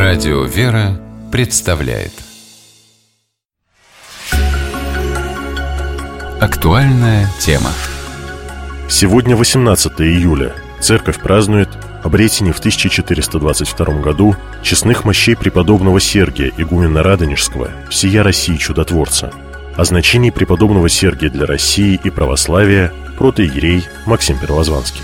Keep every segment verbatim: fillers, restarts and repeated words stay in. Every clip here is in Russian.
Радио «Вера» представляет актуальная тема. Сегодня восемнадцатое июля. Церковь празднует обретение в тысяча четыреста двадцать втором году честных мощей преподобного Сергия, игумена Радонежского, всея России чудотворца. О значении преподобного Сергия для России и православия протоиерей Максим Первозванский.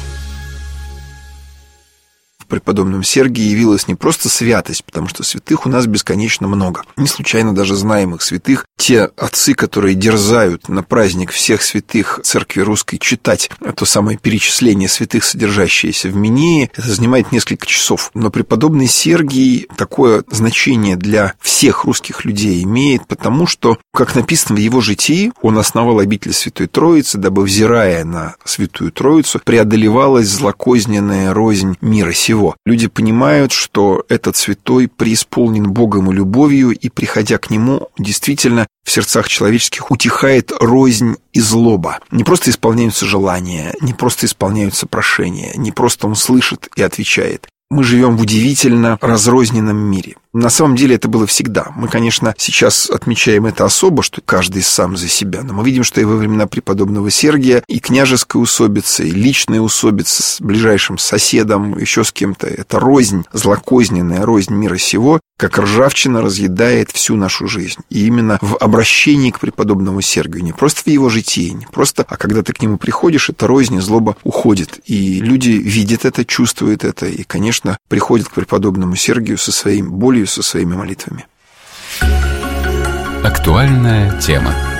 В преподобном Сергии явилась не просто святость, потому что святых у нас бесконечно много. Не случайно даже знаемых святых. Те отцы, которые дерзают на праздник всех святых церкви русской читать то самое перечисление святых, содержащееся в Минее, это занимает несколько часов. Но преподобный Сергий такое значение для всех русских людей имеет, потому что, как написано в его житии, он основал обитель Святой Троицы, дабы, взирая на Святую Троицу, преодолевалась злокозненная рознь мира сего. Люди понимают, что этот святой преисполнен Богом и любовью, и, приходя к нему, действительно в сердцах человеческих утихает рознь и злоба. Не просто исполняются желания, не просто исполняются прошения, не просто он слышит и отвечает. Мы живем в удивительно разрозненном мире. На самом деле это было всегда. Мы, конечно, сейчас отмечаем это особо, что каждый сам за себя. Но мы видим, что и во времена преподобного Сергия и княжеская усобица, и личная усобица с ближайшим соседом, еще с кем-то. Это рознь, злокозненная рознь мира сего, как ржавчина разъедает всю нашу жизнь. И именно в обращении к преподобному Сергию, не просто в его житии, не просто, а когда ты к нему приходишь, эта рознь и злоба уходит. И люди видят это, чувствуют это, и, конечно, приходят к преподобному Сергию со своей болью, со своими молитвами. Актуальная тема.